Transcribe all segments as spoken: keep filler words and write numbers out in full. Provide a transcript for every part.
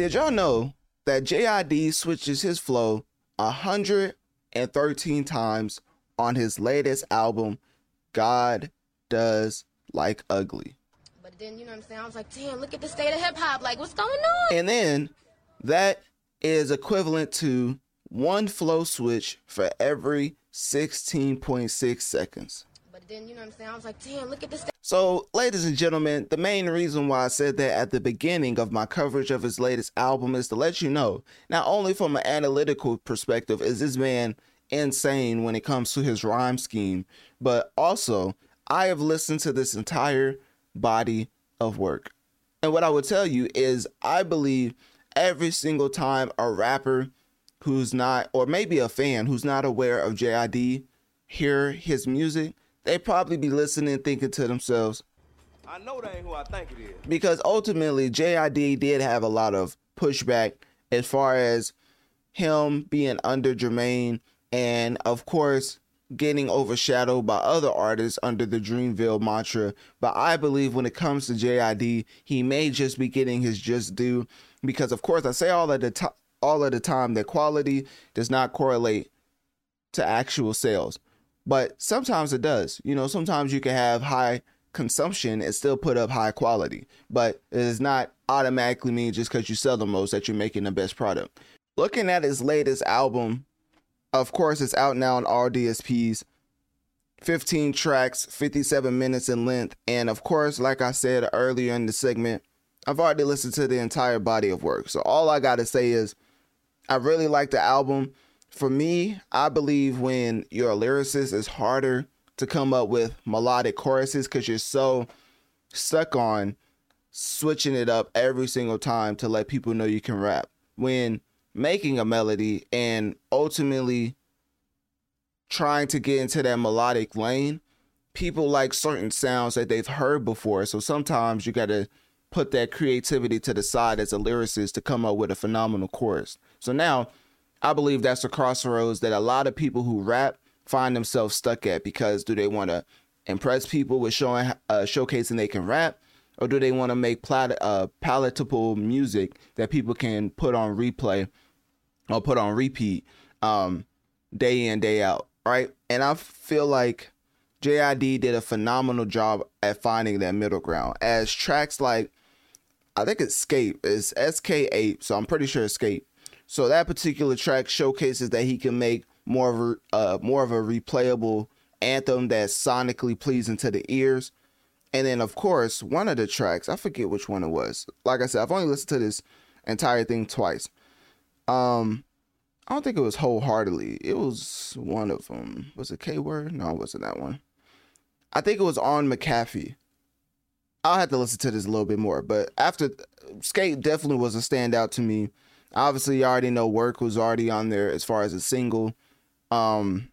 did y'all know that J I D switches his flow one hundred thirteen times on his latest album, God Does Like Ugly? But then, you know what I'm saying? I was like, damn, look at the state of hip hop. Like, what's going on? And then that is equivalent to one flow switch for every sixteen point six seconds. But then, you know what I'm saying? I was like, damn, look at the state. So, ladies and gentlemen, the main reason why I said that at the beginning of my coverage of his latest album is to let you know, not only from an analytical perspective is this man insane when it comes to his rhyme scheme, but also I have listened to this entire body of work. And what I would tell you is I believe every single time a rapper who's not, or maybe a fan who's not aware of J I D, hear his music, they probably be listening thinking to themselves, I know that ain't who I think it is. Because ultimately J I D did have a lot of pushback as far as him being under Jermaine and of course getting overshadowed by other artists under the Dreamville mantra. But I believe when it comes to J I D, he may just be getting his just due because of course I say all of the time, all of the time that quality does not correlate to actual sales. But sometimes it does. You know, sometimes you can have high consumption and still put up high quality. But it does not automatically mean just because you sell the most that you're making the best product. Looking at his latest album, of course, it's out now on all D S Ps. fifteen tracks, fifty-seven minutes in length. And of course, like I said earlier in the segment, I've already listened to the entire body of work. So all I got to say is I really like the album. For me, I believe when you're a lyricist, it's harder to come up with melodic choruses because you're so stuck on switching it up every single time to let people know you can rap. When making a melody and ultimately trying to get into that melodic lane, people like certain sounds that they've heard before. So sometimes you got to put that creativity to the side as a lyricist to come up with a phenomenal chorus. So now I believe that's a crossroads that a lot of people who rap find themselves stuck at, because do they want to impress people with showing, uh, showcasing they can rap, or do they want to make plat- uh, palatable music that people can put on replay or put on repeat um, day in, day out, right? And I feel like J I D did a phenomenal job at finding that middle ground, as tracks like, I think it's Escape, it's S K eight, so I'm pretty sure Escape. So that particular track showcases that he can make more of a, uh, more of a replayable anthem that's sonically pleasing to the ears. And then, of course, one of the tracks, I forget which one it was. Like I said, I've only listened to this entire thing twice. Um, I don't think it was Wholeheartedly. It was one of them. Was it K-Word? No, it wasn't that one. I think it was On McAfee. I'll have to listen to this a little bit more. But after, Skate definitely was a standout to me. Obviously, you already know Work was already on there as far as a single. Um,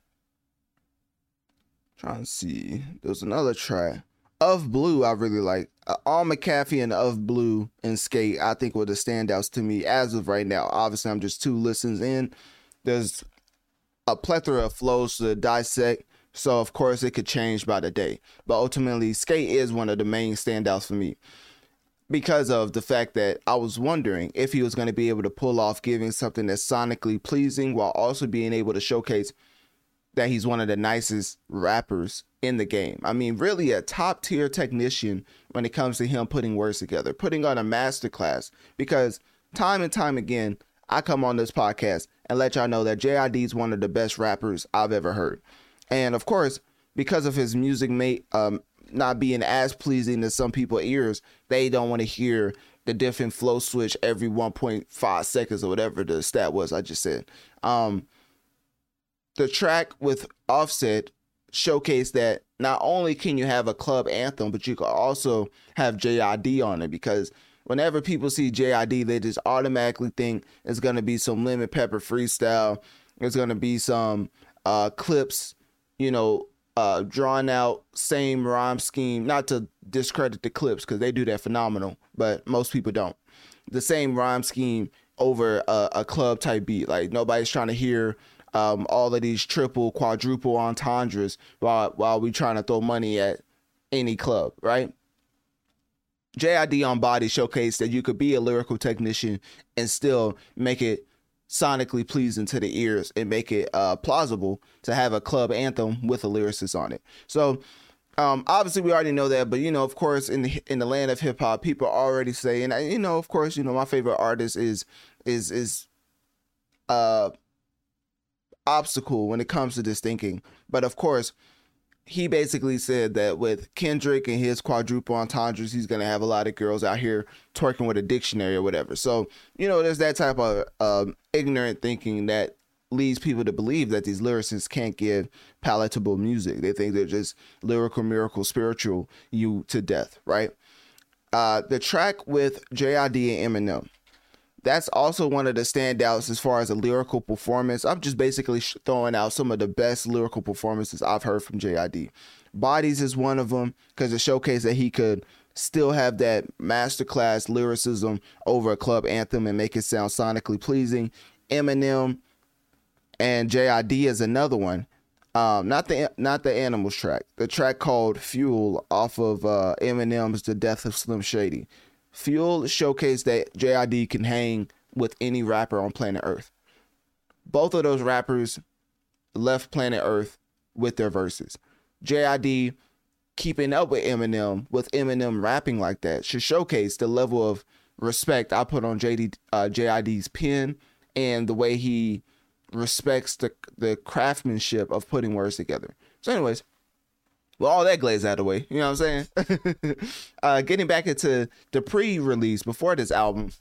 trying to see. There's another track. Of Blue, I really like. Uh, All McAfee and Of Blue and Skate, I think were the standouts to me as of right now. Obviously, I'm just two listens in. There's a plethora of flows to dissect. So, of course, it could change by the day. But ultimately, Skate is one of the main standouts for me, because of the fact that I was wondering if he was going to be able to pull off giving something that's sonically pleasing while also being able to showcase that he's one of the nicest rappers in the game. I mean, really a top tier technician when it comes to him putting words together, putting on a masterclass, because time and time again, I come on this podcast and let y'all know that J I D is one of the best rappers I've ever heard. And of course, because of his music mate, um, not being as pleasing to some people's ears, they don't want to hear the different flow switch every one point five seconds or whatever the stat was I just said. Um, the track with Offset showcased that not only can you have a club anthem, but you can also have J I D on it, because whenever people see J I D, they just automatically think it's going to be some Lemon Pepper freestyle. It's going to be some uh, clips, you know, Uh, drawn out, same rhyme scheme, not to discredit the clips because they do that phenomenal, but most people don't. The same rhyme scheme over a, a club type beat. Like nobody's trying to hear um, all of these triple, quadruple entendres while while we trying to throw money at any club, right? J I D on Body showcased that you could be a lyrical technician and still make it sonically pleasing to the ears and make it uh, plausible to have a club anthem with a lyricist on it. So um, obviously we already know that, but you know, of course, in the in the land of hip hop, people already say, and you know, of course, you know, my favorite artist is is is uh obstacle when it comes to this thinking, but of course. He basically said that with Kendrick and his quadruple entendres, he's going to have a lot of girls out here twerking with a dictionary or whatever. So, you know, there's that type of um, ignorant thinking that leads people to believe that these lyricists can't give palatable music. They think they're just lyrical, miracle, spiritual you to death, right? Uh, the track with J I D and Eminem, that's also one of the standouts as far as a lyrical performance. I'm just basically throwing out some of the best lyrical performances I've heard from J I D. Bodies is one of them because it showcased that he could still have that masterclass lyricism over a club anthem and make it sound sonically pleasing. Eminem and J I D is another one. Um, not the not the Animals track. The track called Fuel off of uh, Eminem's The Death of Slim Shady. Fuel showcased that J I D can hang with any rapper on planet Earth. Both of those rappers left planet Earth with their verses. J I D keeping up with Eminem, with Eminem rapping like that, should showcase the level of respect I put on J D, uh, J I D's pen and the way he respects the, the craftsmanship of putting words together. So anyways, well, all that glazed out of the way, you know what I'm saying? uh, getting back into the pre-release before this album,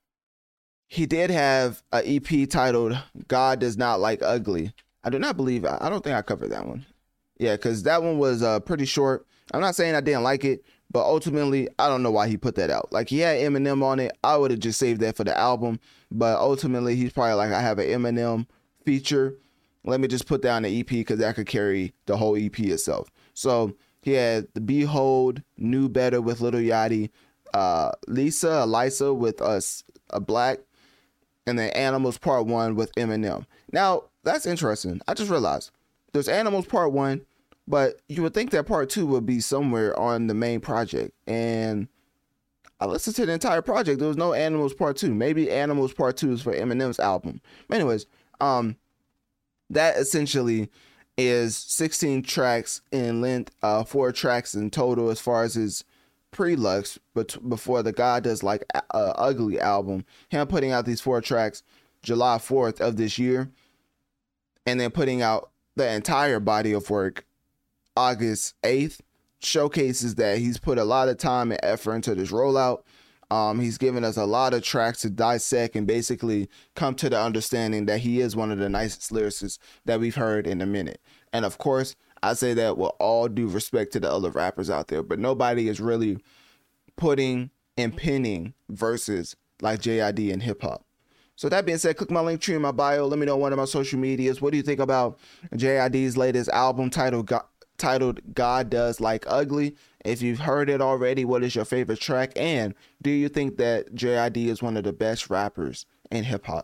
he did have an E P titled God Does Not Like Ugly. I do not believe, I don't think I covered that one. Yeah, because that one was uh, pretty short. I'm not saying I didn't like it, but ultimately, I don't know why he put that out. Like, he had Eminem on it. I would have just saved that for the album. But ultimately, he's probably like, I have an Eminem feature. Let me just put that on the E P because that could carry the whole E P itself. So he had the Behold, Knew Better with Lil Yachty, uh, Lisa, Elisa with us, a Black, and then Animals Part One with Eminem. Now that's interesting. I just realized there's Animals Part One, but you would think that Part Two would be somewhere on the main project. And I listened to the entire project. There was no Animals Part Two. Maybe Animals Part Two is for Eminem's album. But anyways, um, that essentially is sixteen tracks in length, uh, four tracks in total as far as his pre-lux, but before the God Does Like uh, Ugly album. Him putting out these four tracks July fourth of this year, and then putting out the entire body of work August eighth, showcases that he's put a lot of time and effort into this rollout. Um, he's given us a lot of tracks to dissect and basically come to the understanding that he is one of the nicest lyricists that we've heard in a minute. And of course, I say that with all due respect to the other rappers out there, but nobody is really putting and penning verses like J I D in hip hop. So that being said, click my link tree in my bio. Let me know on one of my social medias. What do you think about J I D's latest album titled God, titled God Does Like Ugly? If you've heard it already, what is your favorite track? And do you think that J I D is one of the best rappers in hip hop?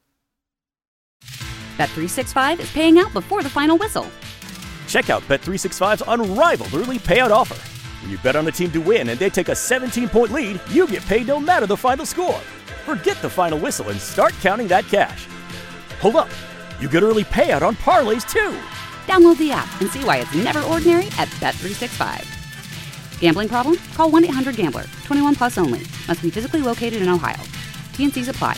Bet three sixty-five is paying out before the final whistle. Check out Bet three sixty-five's unrivaled early payout offer. When you bet on a team to win and they take a seventeen-point lead, you get paid no matter the final score. Forget the final whistle and start counting that cash. Hold up, you get early payout on parlays too. Download the app and see why it's never ordinary at Bet three sixty-five. Gambling problem? Call one eight hundred gambler. twenty-one plus only. Must be physically located in Ohio. T and Cs apply.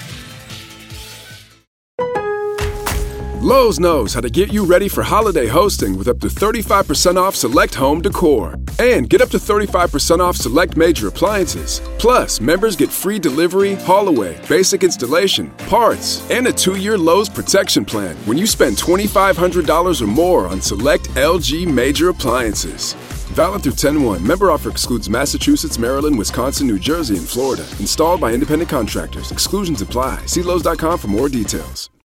Lowe's knows how to get you ready for holiday hosting with up to thirty-five percent off select home decor. And get up to thirty-five percent off select major appliances. Plus, members get free delivery, haul away, basic installation, parts, and a two-year Lowe's protection plan when you spend twenty-five hundred dollars or more on select L G major appliances. Valid through ten one. Member offer excludes Massachusetts, Maryland, Wisconsin, New Jersey, and Florida. Installed by independent contractors. Exclusions apply. See Lowe's dot com for more details.